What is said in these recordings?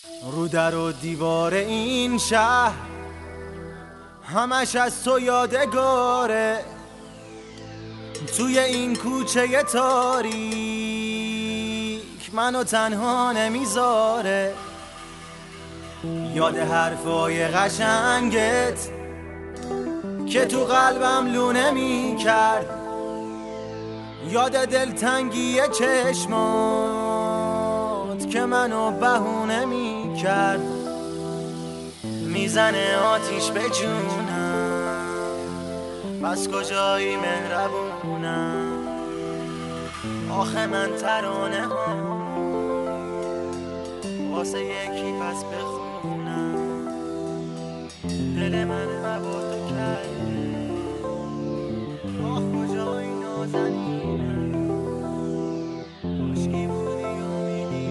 رو در و دیوار این شهر همش از تو یادگاره، توی این کوچه تاریک منو تنها نمیذاره. یاد حرفای قشنگت که تو قلبم لونه میکرد، یاد دلتنگی چشمات که منو بهونه میکرد. میزنه آتیش به جونم، بس کجایی مهربونم. آخه من ترانه ها واسه یکی پس بخونم. دل من هوا تو کرده، آخ کجایی نازنینم. عشقی بودی امیدی.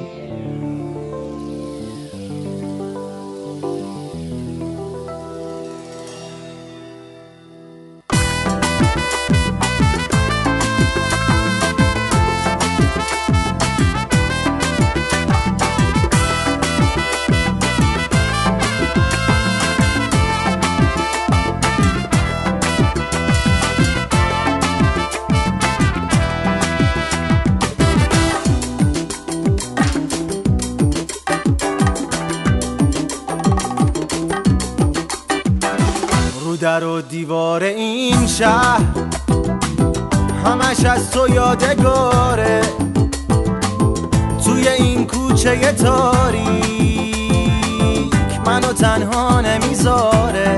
در و دیوار این شهر همش از تو یادگاره، توی این کوچه تاریک منو تنها نمیذاره.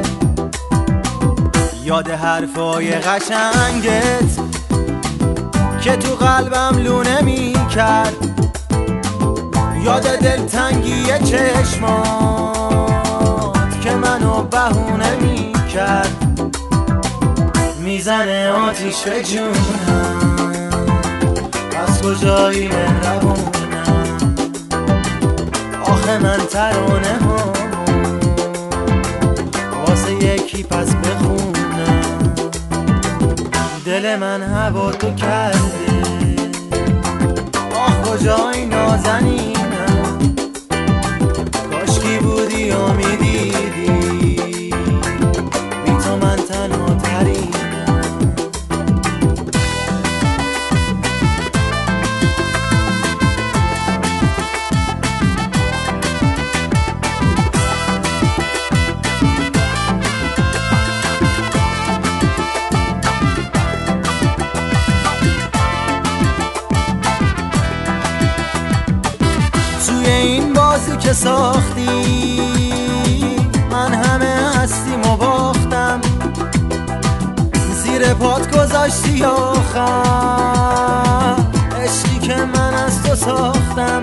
یاد حرفای قشنگت که تو قلبم لونه میکرد، یاد دلتنگی چشمات که منو بهونه میکرد. میزنه آتیش به جونم، از کجایی مهربونم. آخه من ترانه ها واسه یکی پس بخونم. دل من هوا تو کرده، آخ کجایی نازنینم. کاشکی بودی و میدیدی، من تنها ترینم. توی این بازی که ساختی من همه هستیم و باختم، زیر پات گذاشتی آخر عشقی که من از تو ساختم.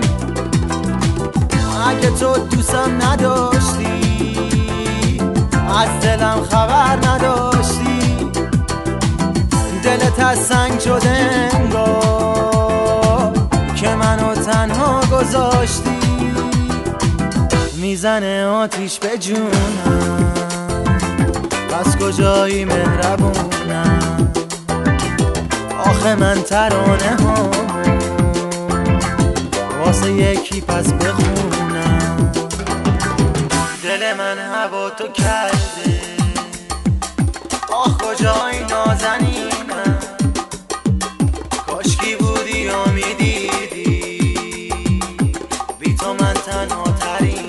اگه تو دوستم نداشتی، از دلم خبر نداشتی. دلت از سنگ شده انگار که منو تنها گذاشتی. میزنه آتیش به جونم، پس کجایی مهربونم. آخه من ترانه ها واسه یکی پس بخونم. دل من هوا تو کرده، آخ کجایی نازنینم. کاشکی بودی و میدیدی، بی تو من تنها ترینم.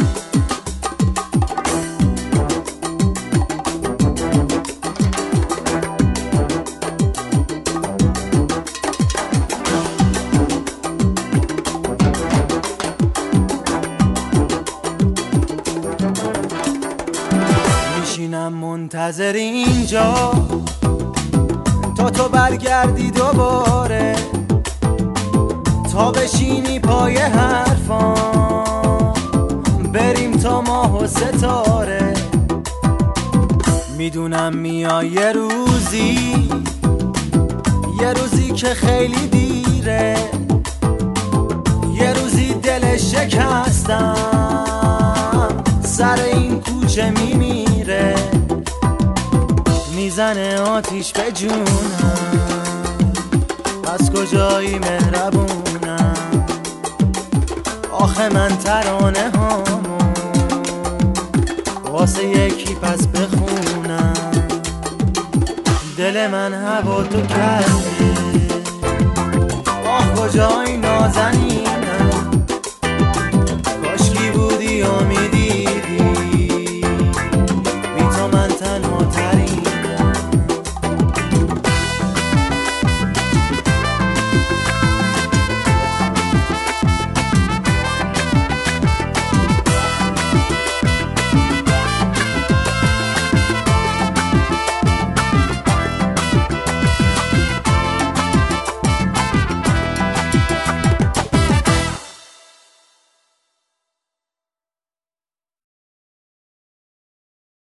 منتظر اینجا تا تو برگردی دوباره، تا بشینی پای حرفان بریم تا ماه و ستاره. میدونم میای یه روزی که خیلی دیره، یه روزی دل شکستم سر این کوچه میمیره. میزنه آتیش به جونم، پس کجایی مهربونم. آخه من ترانه هامو واسه یکی پس بخونم. دل من هوا تو کرده، آه کجای نازنی